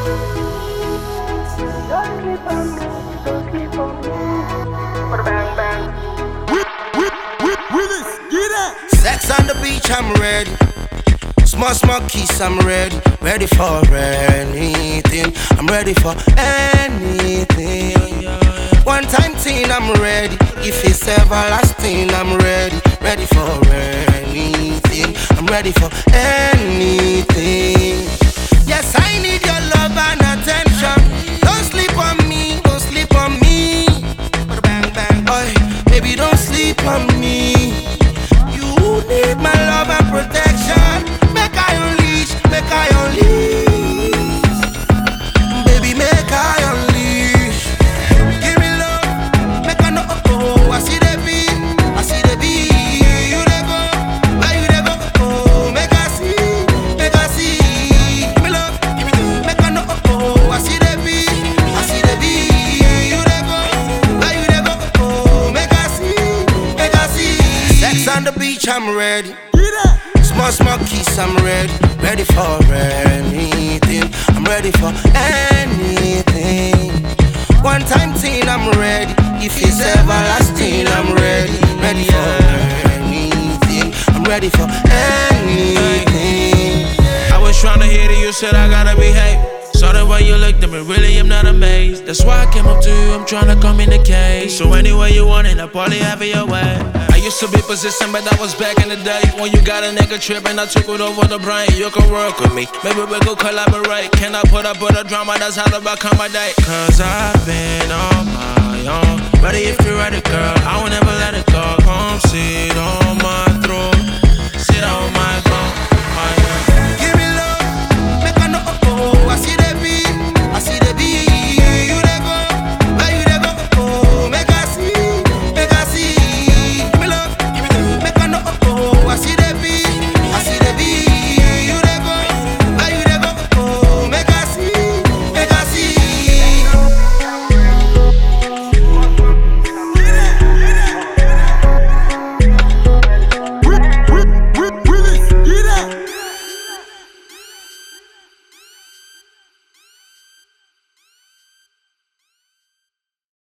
Don't sleep on me, don't sleep on me. Bang bang. Willis, get up. Sex on the beach, I'm ready. Small kiss, I'm ready. Ready for anything. I'm ready for anything. One time thing, I'm ready. If it's everlasting, I'm ready. Ready for anything. I'm ready for anything. Yes, I need your love and attention. Don't sleep on me, don't sleep on me. Bang bang, boy, baby, don't sleep on me. You need my love and protection. Make I unleash, make I unleash. Baby, make I unleash. Give me love, make I know. Oh, I see the beat, I see the beat. You dey go, where you dey go? Oh, make I see, make I see. Give me love, make I know. Oh, I see the beat, I see the beat. You dey go, where you dey go? Oh, make I see, make I see. Sex on the beach, I'm ready. Small kiss, I'm ready. Ready for anything. I'm ready for anything. One time thing, I'm ready. If it's everlasting, I'm ready. Ready for anything. I'm ready for anything. I was tryna hit it, you said I gotta behave. Saw the way you looked at me, really I'm not amazed. That's why I came up to you, I'm tryna communicate. So anyway you want it, I'll probably have it your way. I used to be persistent, but that was back in the day. When you got a nigga trippin', I took it over the brain. You can work with me, maybe we could collaborate. Can I put up with the drama, that's how to accommodate. Cause I've been on my own. Ready if you're ready, girl, I will never let it go. Come sit on my